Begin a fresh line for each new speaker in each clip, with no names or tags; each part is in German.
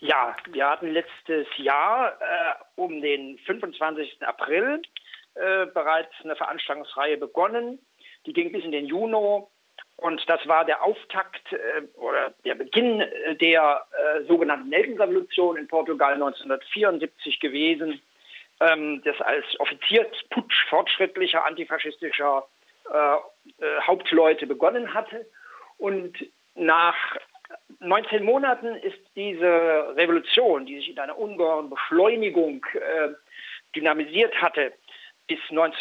Ja, wir hatten letztes Jahr um den 25. April bereits eine Veranstaltungsreihe begonnen. Die ging bis in den Juni und das war der Auftakt oder der Beginn der sogenannten Nelkenrevolution in Portugal 1974 gewesen, das als Offiziersputsch fortschrittlicher antifaschistischer Hauptleute begonnen hatte. Und nach 19 Monaten ist diese Revolution, die sich in einer ungeheuren Beschleunigung dynamisiert hatte, bis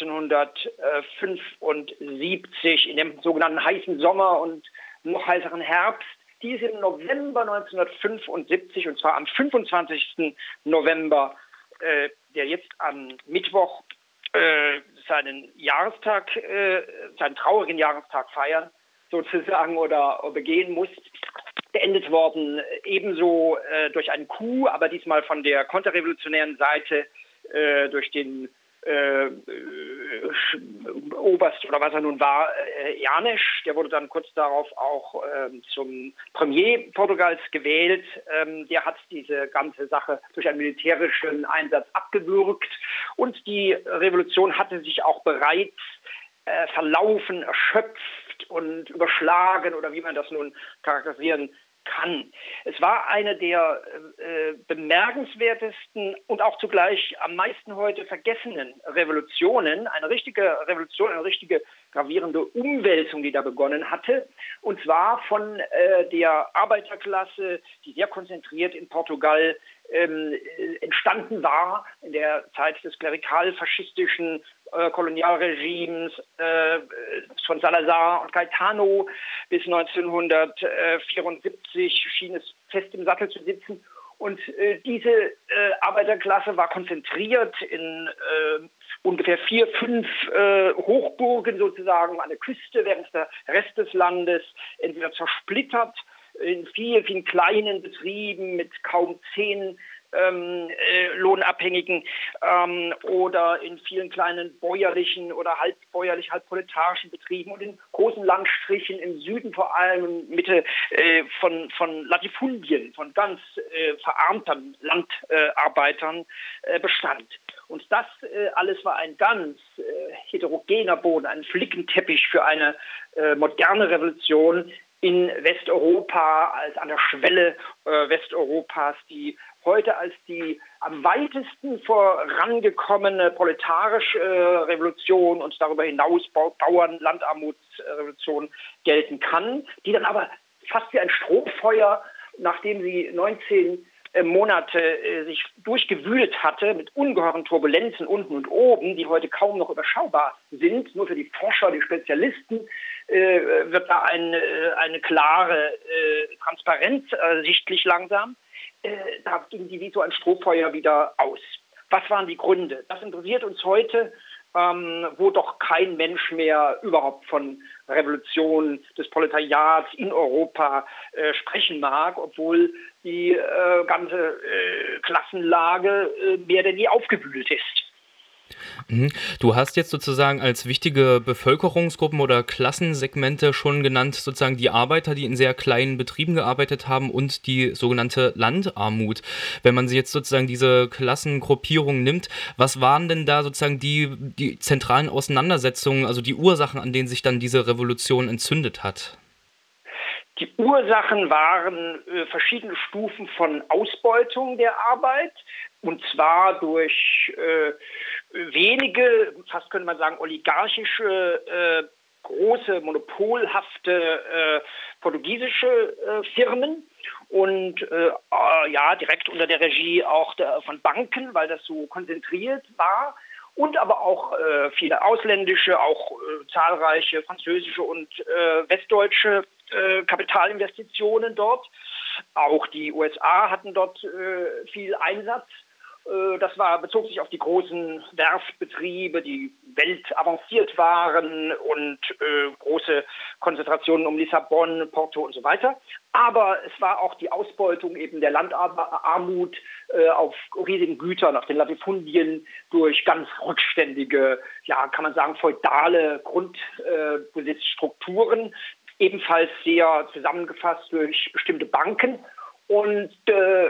1975 in dem sogenannten heißen Sommer und noch heißeren Herbst, die ist im November 1975, und zwar am 25. November, der jetzt am Mittwoch seinen Jahrestag, seinen traurigen Jahrestag feiern, sozusagen, oder begehen muss, beendet worden, ebenso durch einen Coup, aber diesmal von der konterrevolutionären Seite, durch den Oberst oder was er nun war, Janes. Der wurde dann kurz darauf auch zum Premier Portugals gewählt. Der hat diese ganze Sache durch einen militärischen Einsatz abgewürgt und die Revolution hatte sich auch bereits verlaufen, erschöpft und überschlagen oder wie man das nun charakterisieren kann. Es war eine der bemerkenswertesten und auch zugleich am meisten heute vergessenen Revolutionen, eine richtige Revolution, eine richtige gravierende Umwälzung, die da begonnen hatte, und zwar von der Arbeiterklasse, die sehr konzentriert in Portugal entstanden war in der Zeit des klerikal-faschistischen Kolonialregimes von Salazar und Caetano bis 1974 schien es fest im Sattel zu sitzen. Und diese Arbeiterklasse war konzentriert in ungefähr 4, 5 Hochburgen sozusagen an der Küste, während der Rest des Landes entweder zersplittert in vielen, vielen kleinen Betrieben mit kaum 10 Lohnabhängigen oder in vielen kleinen bäuerlichen oder halbbäuerlich, halbproletarischen Betrieben und in großen Landstrichen im Süden vor allem in Mitte von Latifundien, von ganz verarmten Landarbeitern bestand. Und das alles war ein ganz heterogener Boden, ein Flickenteppich für eine moderne Revolution in Westeuropa, als an der Schwelle Westeuropas, die heute als die am weitesten vorangekommene proletarische Revolution und darüber hinaus Bauern-, Landarmutsrevolution gelten kann, die dann aber fast wie ein Strohfeuer, nachdem sie 19 Monate sich durchgewühlt hatte mit ungeheuren Turbulenzen unten und oben, die heute kaum noch überschaubar sind. Nur für die Forscher, die Spezialisten wird da eine klare Transparenz sichtlich langsam. Da ging die wie so ein Strohfeuer wieder aus. Was waren die Gründe? Das interessiert uns heute, wo doch kein Mensch mehr überhaupt von Revolution des Proletariats in Europa sprechen mag, obwohl die ganze Klassenlage mehr denn je aufgewühlt ist.
Du hast jetzt sozusagen als wichtige Bevölkerungsgruppen oder Klassensegmente schon genannt, sozusagen die Arbeiter, die in sehr kleinen Betrieben gearbeitet haben und die sogenannte Landarmut. Wenn man jetzt sozusagen diese Klassengruppierung nimmt, was waren denn da sozusagen die zentralen Auseinandersetzungen, also die Ursachen, an denen sich dann diese Revolution entzündet hat?
Die Ursachen waren verschiedene Stufen von Ausbeutung der Arbeit, und zwar durch wenige, fast könnte man sagen oligarchische, große, monopolhafte portugiesische Firmen und direkt unter der Regie auch von Banken, weil das so konzentriert war. Und aber auch viele ausländische, auch zahlreiche französische und westdeutsche Kapitalinvestitionen dort. Auch die USA hatten dort viel Einsatz. Das bezog sich auf die großen Werftbetriebe, die weltavanciert waren und große Konzentrationen um Lissabon, Porto und so weiter. Aber es war auch die Ausbeutung eben der Landarmut auf riesigen Gütern, auf den Latifundien durch ganz rückständige, kann man sagen, feudale Grundbesitzstrukturen, ebenfalls sehr zusammengefasst durch bestimmte Banken. Und dann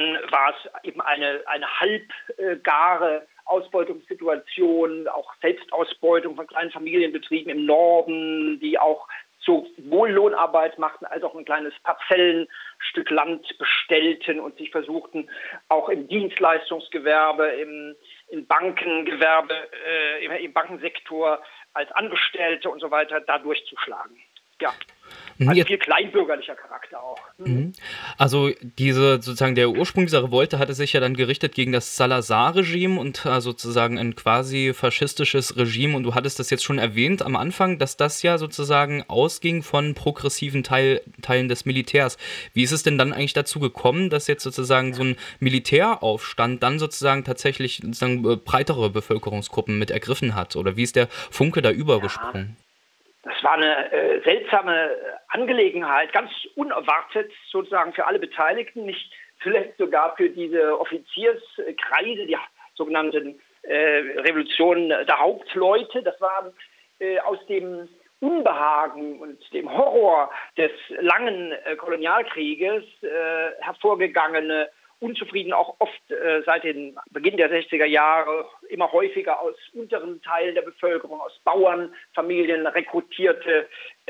dann war es eben eine halbgare Ausbeutungssituation, auch Selbstausbeutung von kleinen Familienbetrieben im Norden, die auch sowohl Lohnarbeit machten als auch ein kleines Parzellenstück Land bestellten und sich versuchten, auch im Dienstleistungsgewerbe, im Bankengewerbe, im Bankensektor als Angestellte und so weiter da durchzuschlagen. Ja. Also viel kleinbürgerlicher Charakter auch.
Also der Ursprung dieser Revolte hatte sich ja dann gerichtet gegen das Salazar-Regime und sozusagen ein quasi faschistisches Regime. Und du hattest das jetzt schon erwähnt am Anfang, dass das ja sozusagen ausging von progressiven Teilen des Militärs. Wie ist es denn dann eigentlich dazu gekommen, dass jetzt sozusagen so ein Militäraufstand dann sozusagen tatsächlich breitere Bevölkerungsgruppen mit ergriffen hat? Oder wie ist der Funke da übergesprungen?
Das war eine seltsame Angelegenheit, ganz unerwartet sozusagen für alle Beteiligten, nicht zuletzt sogar für diese Offizierskreise, die sogenannten Revolutionen der Hauptleute. Das war aus dem Unbehagen und dem Horror des langen Kolonialkrieges hervorgegangene Unzufrieden, auch oft seit dem Beginn der 60er Jahre, immer häufiger aus unteren Teilen der Bevölkerung, aus Bauernfamilien rekrutierte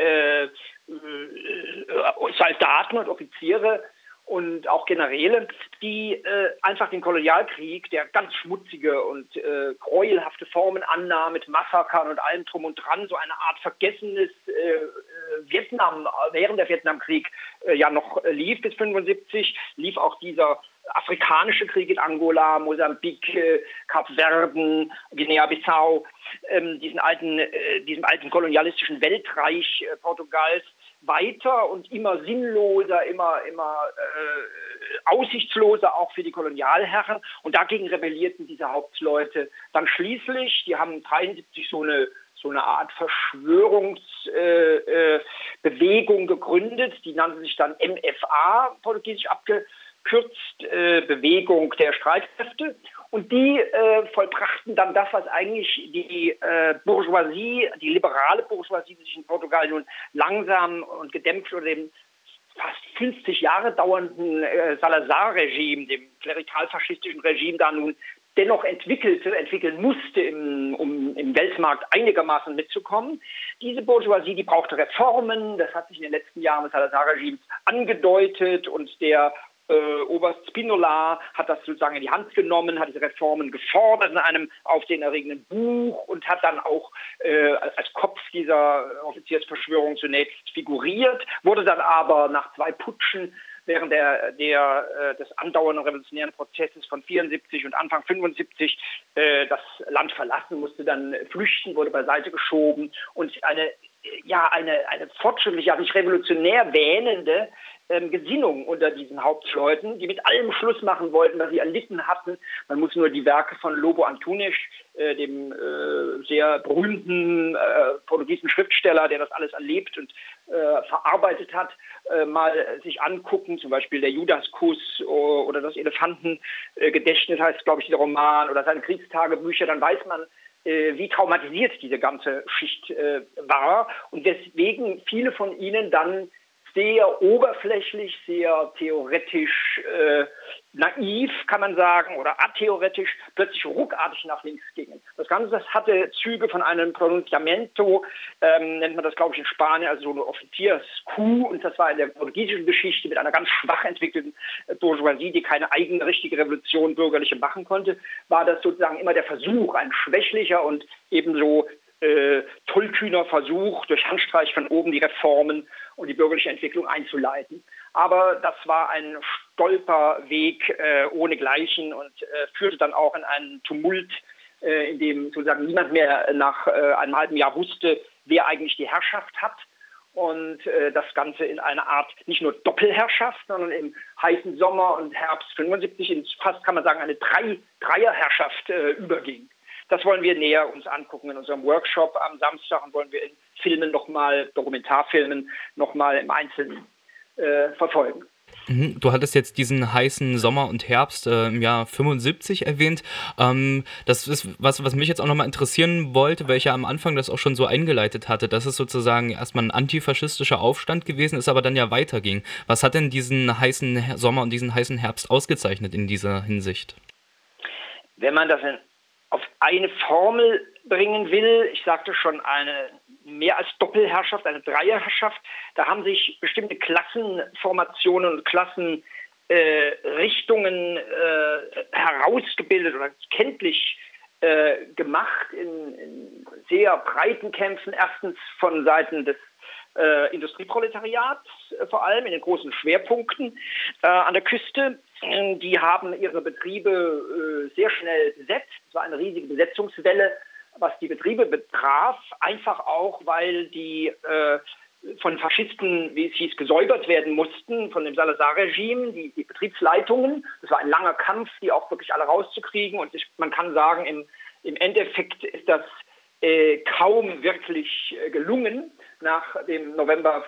Soldaten und Offiziere und auch Generäle, die einfach den Kolonialkrieg, der ganz schmutzige und gräuelhafte Formen annahm, mit Massakern und allem drum und dran, so eine Art vergessenes Vietnam, während der Vietnamkrieg ja noch lief bis 1975, lief auch dieser afrikanische Krieg in Angola, Mosambik, Kapverden, Guinea-Bissau, diesem alten kolonialistischen Weltreich Portugals weiter und immer sinnloser, immer aussichtsloser auch für die Kolonialherren. Und dagegen rebellierten diese Hauptleute dann schließlich. Die haben 1973 so eine Art Verschwörungsbewegung gegründet. Die nannte sich dann MFA, portugiesisch abgekürzt, Bewegung der Streitkräfte. Und die vollbrachten dann das, was eigentlich die Bourgeoisie, die liberale Bourgeoisie, die sich in Portugal nun langsam und gedämpft unter dem fast 50 Jahre dauernden Salazar-Regime, dem klerikal-faschistischen Regime, da nun dennoch entwickeln musste, um im Weltmarkt einigermaßen mitzukommen. Diese Bourgeoisie, die brauchte Reformen. Das hat sich in den letzten Jahren des Salazar-Regimes angedeutet und der Oberst Spinola hat das sozusagen in die Hand genommen, hat diese Reformen gefordert in einem aufsehenerregenden Buch und hat dann auch als Kopf dieser Offiziersverschwörung zunächst figuriert, wurde dann aber nach 2 Putschen während des andauernden revolutionären Prozesses von 74 und Anfang 75 das Land verlassen, musste dann flüchten, wurde beiseite geschoben und eine fortschrittliche, sich revolutionär wähnende Gesinnung unter diesen Hauptleuten, die mit allem Schluss machen wollten, was sie erlitten hatten. Man muss nur die Werke von Lobo Antunes, dem sehr berühmten portugiesischen Schriftsteller, der das alles erlebt und verarbeitet hat, mal sich angucken, zum Beispiel der Judaskuss oder das Elefantengedächtnis heißt, glaube ich, der Roman oder seine Kriegstagebücher, dann weiß man, wie traumatisiert diese ganze Schicht war und weswegen viele von ihnen dann sehr oberflächlich, sehr theoretisch naiv, kann man sagen, oder atheoretisch, plötzlich ruckartig nach links gingen. Das Ganze hatte Züge von einem Pronunciamiento, nennt man das, glaube ich, in Spanien, also so eine Offizierscoup, und das war in der portugiesischen Geschichte mit einer ganz schwach entwickelten Bourgeoisie, die keine eigene richtige Revolution bürgerliche machen konnte, war das sozusagen immer der Versuch, ein schwächlicher und ebenso tollkühner Versuch, durch Handstreich von oben die Reformen und die bürgerliche Entwicklung einzuleiten. Aber das war ein Stolperweg ohnegleichen und führte dann auch in einen Tumult, in dem sozusagen niemand mehr nach einem halben Jahr wusste, wer eigentlich die Herrschaft hat. Und das Ganze in eine Art, nicht nur Doppelherrschaft, sondern im heißen Sommer und Herbst 75 in fast, kann man sagen, eine Dreierherrschaft überging. Das wollen wir näher uns angucken in unserem Workshop am Samstag und wollen wir in Filmen Dokumentarfilmen nochmal im Einzelnen verfolgen.
Du hattest jetzt diesen heißen Sommer und Herbst im Jahr 75 erwähnt. Das ist was mich jetzt auch nochmal interessieren wollte, weil ich ja am Anfang das auch schon so eingeleitet hatte, dass es sozusagen erstmal ein antifaschistischer Aufstand gewesen ist, aber dann ja weiterging. Was hat denn diesen heißen Sommer und diesen heißen Herbst ausgezeichnet in dieser Hinsicht?
Wenn man das auf eine Formel bringen will, ich sagte schon, eine mehr als Doppelherrschaft, eine Dreierherrschaft, da haben sich bestimmte Klassenformationen und Klassenrichtungen herausgebildet oder kenntlich gemacht in sehr breiten Kämpfen, erstens von Seiten des Industrieproletariats, vor allem in den großen Schwerpunkten an der Küste. Die haben ihre Betriebe sehr schnell besetzt. Es war eine riesige Besetzungswelle, was die Betriebe betraf, einfach auch, weil die von Faschisten, wie es hieß, gesäubert werden mussten, von dem Salazar-Regime, die Betriebsleitungen. Das war ein langer Kampf, die auch wirklich alle rauszukriegen. Und man kann sagen, im Endeffekt ist das kaum wirklich gelungen. Nach dem November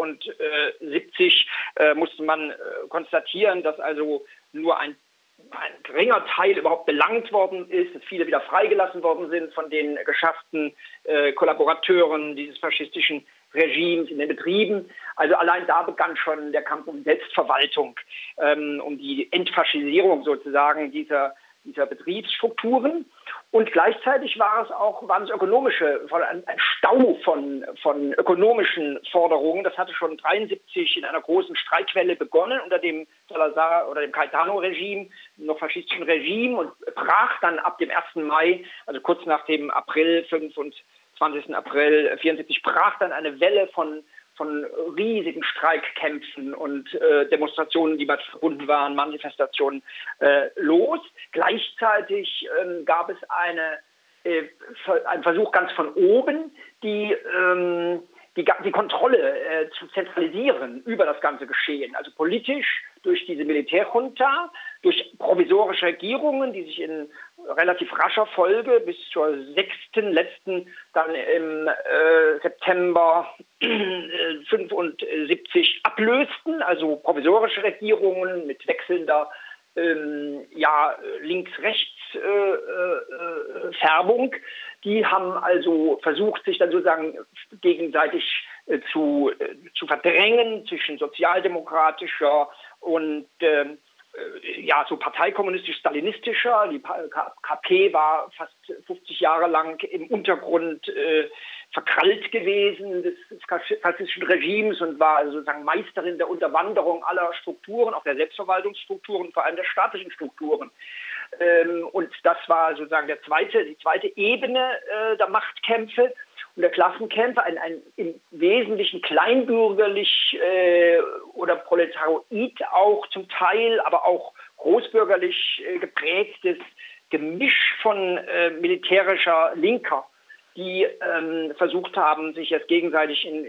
75 musste man konstatieren, dass also nur ein geringer Teil überhaupt belangt worden ist, dass viele wieder freigelassen worden sind von den geschafften Kollaborateuren dieses faschistischen Regimes in den Betrieben. Also allein da begann schon der Kampf um Selbstverwaltung, um die Entfaschisierung sozusagen dieser Betriebsstrukturen. Und gleichzeitig waren es ökonomische, ein Stau von ökonomischen Forderungen. Das hatte schon 1973 in einer großen Streikwelle begonnen unter dem Salazar oder dem Caetano-Regime, noch faschistischen Regime, und brach dann ab dem 1. Mai, also kurz nach dem 25. April 1974, brach dann eine Welle von riesigen Streikkämpfen und Demonstrationen, die damit verbunden waren, Manifestationen los. Gleichzeitig gab es einen Versuch ganz von oben, die Kontrolle zu zentralisieren über das ganze Geschehen. Also politisch durch diese Militärjunta, durch provisorische Regierungen, die sich in relativ rascher Folge bis zur letzten, dann im September 75 ablösten, also provisorische Regierungen mit wechselnder Links-Rechts-Färbung. Die haben also versucht, sich dann sozusagen gegenseitig zu verdrängen zwischen sozialdemokratischer und so parteikommunistisch-stalinistischer. Die KP war fast 50 Jahre lang im Untergrund verkrallt gewesen des faschistischen Regimes und war also sozusagen Meisterin der Unterwanderung aller Strukturen, auch der Selbstverwaltungsstrukturen, vor allem der staatlichen Strukturen. Und das war sozusagen die zweite Ebene der Machtkämpfe und der Klassenkämpfe, ein im Wesentlichen kleinbürgerlich oder proletariat auch zum Teil, aber auch großbürgerlich geprägtes Gemisch von militärischer Linker, die versucht haben, sich jetzt gegenseitig in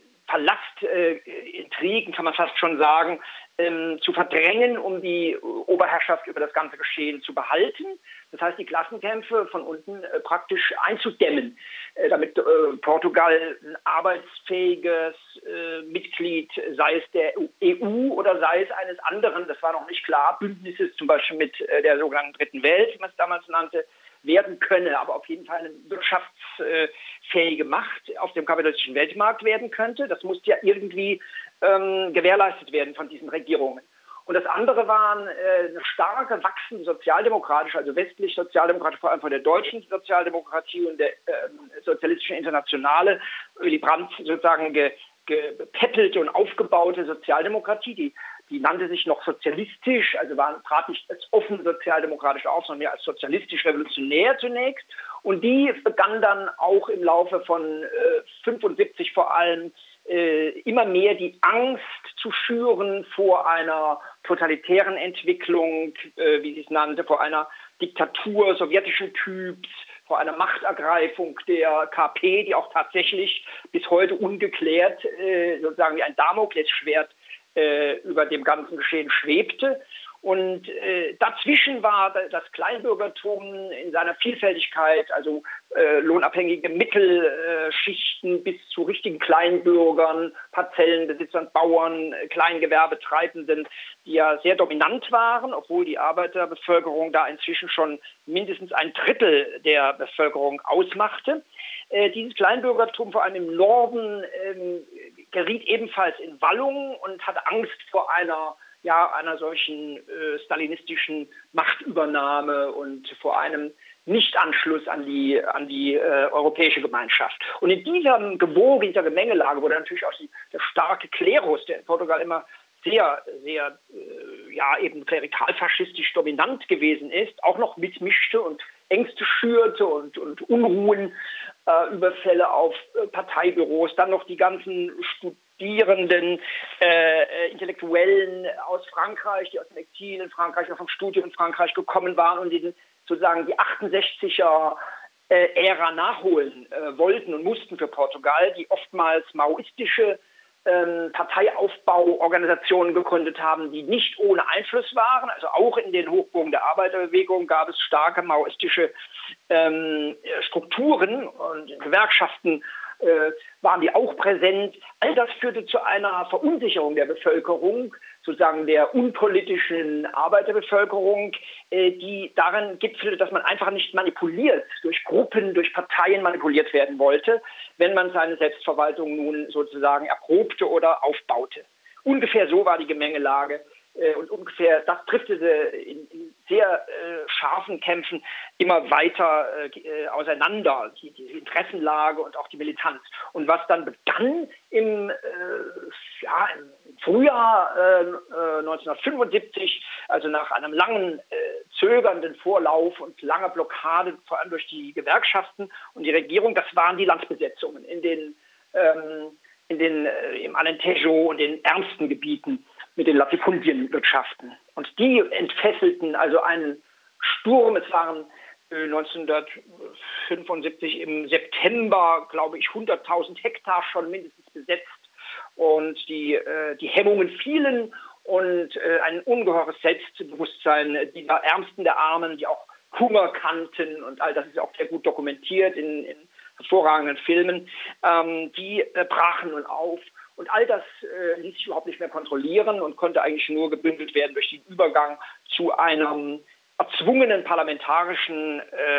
Palastintrigen, kann man fast schon sagen, zu verdrängen, um die Oberherrschaft über das ganze Geschehen zu behalten. Das heißt, die Klassenkämpfe von unten praktisch einzudämmen, damit Portugal ein arbeitsfähiges Mitglied, sei es der EU oder sei es eines anderen, das war noch nicht klar, Bündnisses zum Beispiel mit der sogenannten Dritten Welt, wie man es damals nannte, werden könne, aber auf jeden Fall eine wirtschaftsfähige Macht auf dem kapitalistischen Weltmarkt werden könnte. Das musste ja irgendwie gewährleistet werden von diesen Regierungen. Und das andere waren eine starke, wachsende sozialdemokratische, also westlich sozialdemokratische, vor allem von der deutschen Sozialdemokratie und der sozialistischen Internationale, Willy Brandt sozusagen gepeppelte und aufgebaute Sozialdemokratie, die nannte sich noch sozialistisch, also trat nicht als offen sozialdemokratisch auf, sondern mehr als sozialistisch-revolutionär zunächst. Und die begann dann auch im Laufe von 75 vor allem immer mehr die Angst zu schüren vor einer totalitären Entwicklung, wie sie es nannte, vor einer Diktatur sowjetischen Typs, vor einer Machtergreifung der KP, die auch tatsächlich bis heute ungeklärt sozusagen wie ein Damoklesschwert über dem ganzen Geschehen schwebte. Und dazwischen war das Kleinbürgertum in seiner Vielfältigkeit, also lohnabhängige Mittelschichten bis zu richtigen Kleinbürgern, Parzellenbesitzern, Bauern, Kleingewerbetreibenden, die ja sehr dominant waren, obwohl die Arbeiterbevölkerung da inzwischen schon mindestens ein Drittel der Bevölkerung ausmachte. Dieses Kleinbürgertum, vor allem im Norden, geriet ebenfalls in Wallung und hatte Angst vor einer solchen stalinistischen Machtübernahme und vor einem Nichtanschluss an die europäische Gemeinschaft. Und in diesem Gewoge, dieser Gemengelage wurde natürlich auch der starke Klerus, der in Portugal immer sehr, sehr eben klerikal-faschistisch dominant gewesen ist, auch noch mitmischte und Ängste schürte und Unruhen, Überfälle auf Parteibüros, dann noch die ganzen Studierenden, Intellektuellen aus Frankreich, die aus dem Exil in Frankreich, vom Studium in Frankreich gekommen waren und die sozusagen die 68er Ära nachholen wollten und mussten für Portugal, die oftmals maoistische Parteiaufbauorganisationen gegründet haben, die nicht ohne Einfluss waren. Also auch in den Hochburgen der Arbeiterbewegung gab es starke maoistische Strukturen und in Gewerkschaften waren die auch präsent. All das führte zu einer Verunsicherung der Bevölkerung, sozusagen der unpolitischen Arbeiterbevölkerung, die darin gipfelte, dass man einfach nicht manipuliert, durch Gruppen, durch Parteien manipuliert werden wollte, wenn man seine Selbstverwaltung nun sozusagen erprobte oder aufbaute. Ungefähr so war die Gemengelage. Und ungefähr das driftete in sehr scharfen Kämpfen immer weiter auseinander, die Interessenlage und auch die Militanz. Und was dann begann im Frühjahr 1975, also nach einem langen zögernden Vorlauf und langer Blockade, vor allem durch die Gewerkschaften und die Regierung, das waren die Landsbesetzungen im Alentejo und den ärmsten Gebieten mit den Latifundienwirtschaften. Und die entfesselten also einen Sturm. Es waren 1975 im September, glaube ich, 100.000 Hektar schon mindestens besetzt. Und die Hemmungen fielen und ein ungeheures Selbstbewusstsein dieser Ärmsten der Armen, die auch Hunger kannten, und all das ist auch sehr gut dokumentiert in hervorragenden Filmen, die brachen nun auf. Und all das ließ sich überhaupt nicht mehr kontrollieren und konnte eigentlich nur gebündelt werden durch den Übergang zu einem erzwungenen parlamentarischen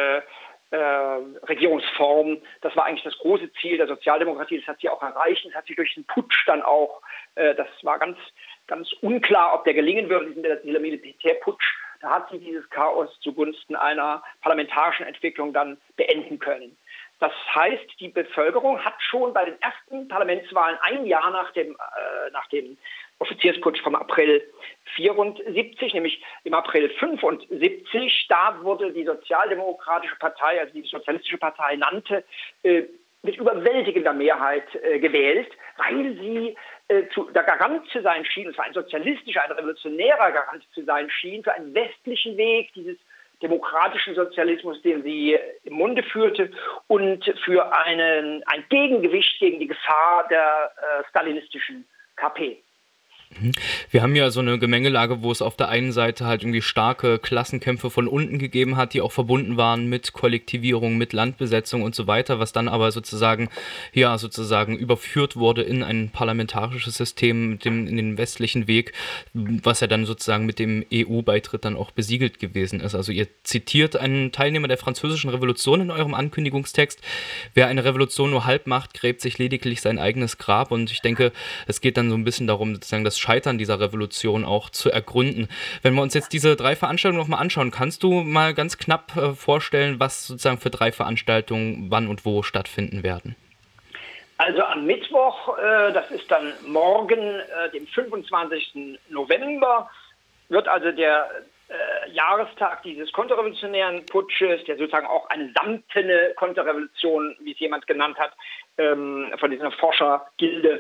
Regierungsform. Das war eigentlich das große Ziel der Sozialdemokratie. Das hat sie auch erreicht. Das hat sich durch den Putsch dann auch, das war ganz, ganz unklar, ob der gelingen würde, dieser Militärputsch. Da hat sie dieses Chaos zugunsten einer parlamentarischen Entwicklung dann beenden können. Das heißt, die Bevölkerung hat schon bei den ersten Parlamentswahlen ein Jahr nach dem Offiziersputsch vom April 74, nämlich im April 75, da wurde die Sozialdemokratische Partei, also die Sozialistische Partei nannte, mit überwältigender Mehrheit gewählt, weil sie der Garant zu sein schien, es war ein sozialistischer, ein revolutionärer Garant zu sein schien, für einen westlichen Weg dieses demokratischen Sozialismus, den sie im Munde führte, und für ein Gegengewicht gegen die Gefahr der stalinistischen KP.
Wir haben ja so eine Gemengelage, wo es auf der einen Seite halt irgendwie starke Klassenkämpfe von unten gegeben hat, die auch verbunden waren mit Kollektivierung, mit Landbesetzung und so weiter, was dann aber sozusagen überführt wurde in ein parlamentarisches System, in den westlichen Weg, was ja dann sozusagen mit dem EU-Beitritt dann auch besiegelt gewesen ist. Also ihr zitiert einen Teilnehmer der Französischen Revolution in eurem Ankündigungstext: Wer eine Revolution nur halb macht, gräbt sich lediglich sein eigenes Grab. Und ich denke, es geht dann so ein bisschen darum, sozusagen das Scheitern dieser Revolution auch zu ergründen. Wenn wir uns jetzt diese 3 Veranstaltungen nochmal anschauen, kannst du mal ganz knapp vorstellen, was sozusagen für 3 Veranstaltungen wann und wo stattfinden werden?
Also am Mittwoch, das ist dann morgen, dem 25. November, wird also der Jahrestag dieses konterrevolutionären Putsches, der sozusagen auch eine samtene Konterrevolution, wie es jemand genannt hat, von dieser Forschergilde,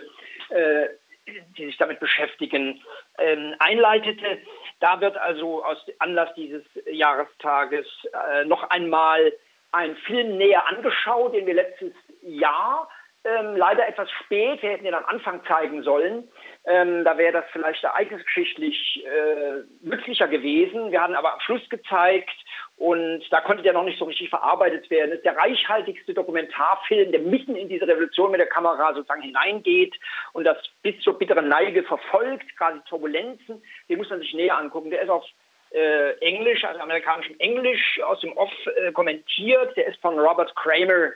die sich damit beschäftigen, einleitete. Da wird also aus Anlass dieses Jahrestages noch einmal ein Film näher angeschaut, den wir letztes Jahr leider etwas spät, wir hätten ihn am Anfang zeigen sollen, Da wäre das vielleicht ereignisgeschichtlich nützlicher gewesen. Wir hatten aber am Schluss gezeigt, und da konnte der noch nicht so richtig verarbeitet werden. Das ist der reichhaltigste Dokumentarfilm, der mitten in diese Revolution mit der Kamera sozusagen hineingeht und das bis zur bitteren Neige verfolgt, quasi Turbulenzen. Den muss man sich näher angucken. Der ist auf Englisch, also amerikanischem Englisch, aus dem Off kommentiert. Der ist von Robert Kramer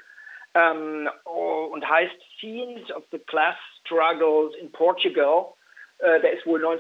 und heißt Scenes of the Class Struggles in Portugal. Der ist wohl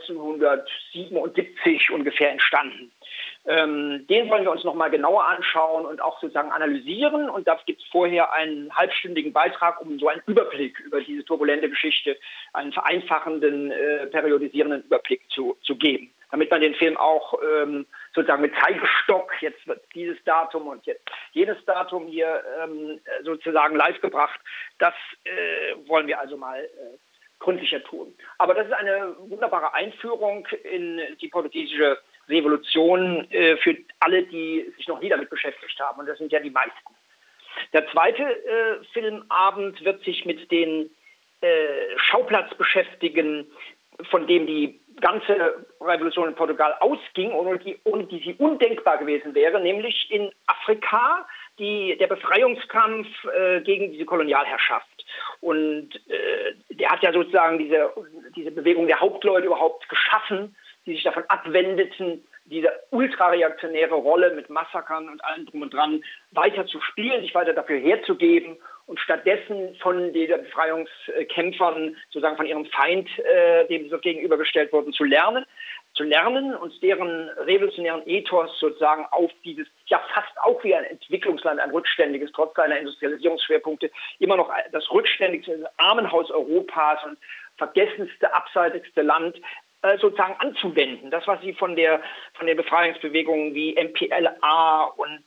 1977 ungefähr entstanden. Den wollen wir uns nochmal genauer anschauen und auch sozusagen analysieren. Und da gibt es vorher einen halbstündigen Beitrag, um so einen Überblick über diese turbulente Geschichte, einen vereinfachenden, periodisierenden Überblick zu geben. Damit man den Film auch sozusagen mit Zeigestock, jetzt wird dieses Datum und jetzt jenes Datum hier sozusagen live gebracht. Das wollen wir also mal gründlicher tun. Aber das ist eine wunderbare Einführung in die portugiesische Revolution für alle, die sich noch nie damit beschäftigt haben. Und das sind ja die meisten. Der zweite Filmabend wird sich mit den Schauplatz beschäftigen, von dem die ganze Revolution in Portugal ausging, ohne die sie undenkbar gewesen wäre, nämlich in Afrika der Befreiungskampf gegen diese Kolonialherrschaft. Und der hat ja sozusagen diese Bewegung der Hauptleute überhaupt geschaffen, die sich davon abwendeten, diese ultrareaktionäre Rolle mit Massakern und allem drum und dran weiter zu spielen, sich weiter dafür herzugeben und stattdessen von den Befreiungskämpfern, sozusagen von ihrem Feind, dem sie so gegenübergestellt wurden, zu lernen und deren revolutionären Ethos sozusagen auf dieses, ja fast auch wie ein Entwicklungsland, ein rückständiges, trotz seiner Industrialisierungsschwerpunkte, immer noch das rückständigste Armenhaus Europas und vergessenste, abseitigste Land, sozusagen anzuwenden. Das, was sie von den Befreiungsbewegungen wie MPLA und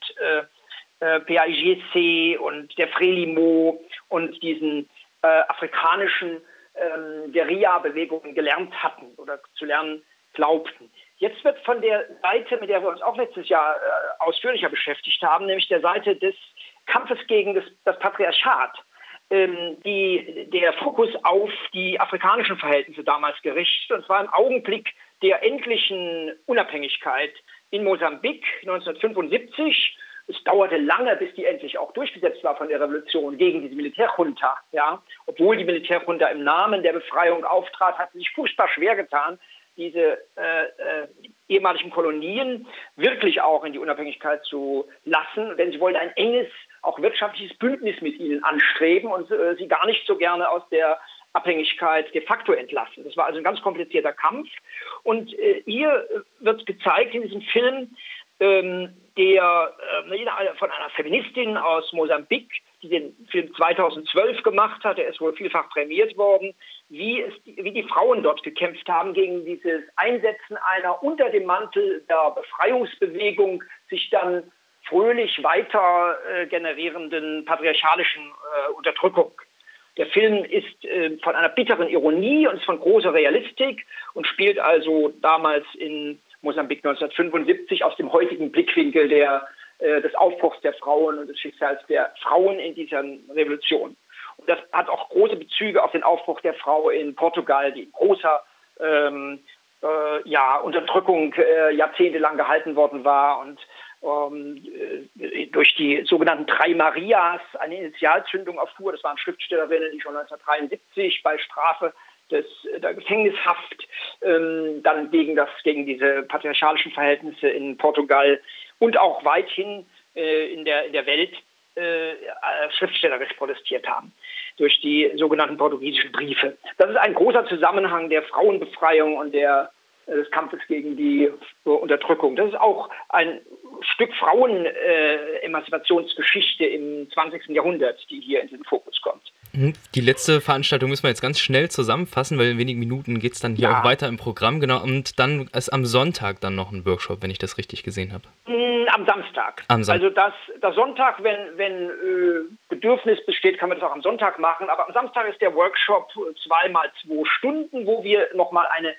PAIGC und der Frelimo und diesen afrikanischen Guerilla-Bewegungen gelernt hatten oder zu lernen glaubten. Jetzt wird von der Seite, mit der wir uns auch letztes Jahr ausführlicher beschäftigt haben, nämlich der Seite des Kampfes gegen das Patriarchat, der Fokus auf die afrikanischen Verhältnisse damals gerichtet, und zwar im Augenblick der endlichen Unabhängigkeit in Mosambik 1975. Es dauerte lange, bis die endlich auch durchgesetzt war von der Revolution gegen diese Militärjunta. Ja. Obwohl die Militärjunta im Namen der Befreiung auftrat, hat sie sich furchtbar schwer getan, diese ehemaligen Kolonien wirklich auch in die Unabhängigkeit zu lassen, denn sie wollte ein enges, auch wirtschaftliches Bündnis mit ihnen anstreben und sie gar nicht so gerne aus der Abhängigkeit de facto entlassen. Das war also ein ganz komplizierter Kampf. Und hier wird gezeigt in diesem Film, der von einer Feministin aus Mosambik, die den Film 2012 gemacht hat, der ist wohl vielfach prämiert worden, wie die Frauen dort gekämpft haben gegen dieses Einsetzen einer unter dem Mantel der Befreiungsbewegung sich dann fröhlich weiter generierenden patriarchalischen Unterdrückung. Der Film ist von einer bitteren Ironie und ist von großer Realistik und spielt also damals in Mosambik 1975 aus dem heutigen Blickwinkel des Aufbruchs der Frauen und des Schicksals der Frauen in dieser Revolution. Und das hat auch große Bezüge auf den Aufbruch der Frau in Portugal, die in großer Unterdrückung jahrzehntelang gehalten worden war und durch die sogenannten drei Marias eine Initialzündung erfuhr. Das waren Schriftstellerinnen, die schon 1973 bei Strafe der Gefängnishaft dann gegen diese patriarchalischen Verhältnisse in Portugal und auch weithin in der Welt schriftstellerisch protestiert haben, durch die sogenannten portugiesischen Briefe. Das ist ein großer Zusammenhang der Frauenbefreiung und des Kampfes gegen die Unterdrückung. Das ist auch ein Stück Frauen-Emanzipationsgeschichte im 20. Jahrhundert, die hier in den Fokus kommt.
Die letzte Veranstaltung müssen wir jetzt ganz schnell zusammenfassen, weil in wenigen Minuten geht es dann hier auch weiter im Programm. Genau, und dann ist am Sonntag dann noch ein Workshop, wenn ich das richtig gesehen habe.
Am Samstag. Also das Sonntag, wenn Bedürfnis besteht, kann man das auch am Sonntag machen. Aber am Samstag ist der Workshop 2x2 Stunden, wo wir nochmal eine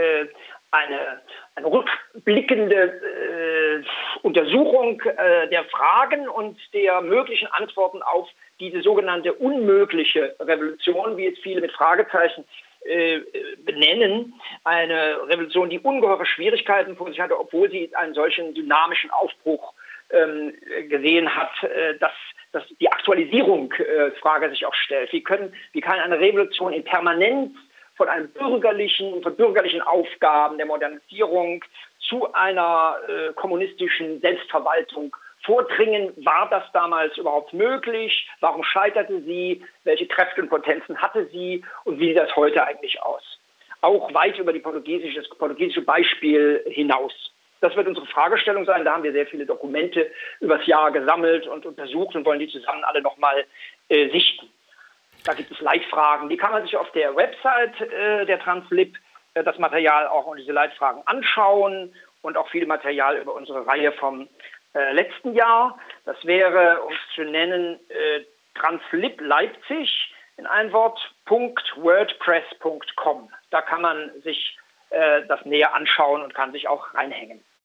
rückblickende Untersuchung der Fragen und der möglichen Antworten auf diese sogenannte unmögliche Revolution, wie es viele mit Fragezeichen benennen. Eine Revolution, die ungeheure Schwierigkeiten vor sich hatte, obwohl sie einen solchen dynamischen Aufbruch gesehen hat, dass die Aktualisierungsfrage sich auch stellt. Wie kann eine Revolution in Permanenz von bürgerlichen Aufgaben der Modernisierung zu einer kommunistischen Selbstverwaltung vordringen? War das damals überhaupt möglich? Warum scheiterte sie? Welche Kräfte und Potenzen hatte sie? Und wie sieht das heute eigentlich aus? Auch weit über das portugiesische Beispiel hinaus. Das wird unsere Fragestellung sein. Da haben wir sehr viele Dokumente übers Jahr gesammelt und untersucht und wollen die zusammen alle nochmal sichten. Da gibt es Leitfragen. Die kann man sich auf der Website der Translib das Material auch und diese Leitfragen anschauen und auch viel Material über unsere Reihe vom letzten Jahr. Das wäre, um es zu nennen, Translib Leipzig in ein Wort, .wordpress.com. Da kann man sich das näher anschauen und kann sich auch reinhängen.